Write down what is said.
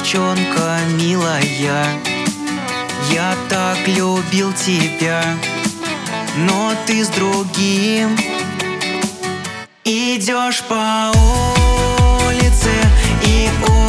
девчонка милая, я так любил тебя, но ты с другим. Идешь по улице и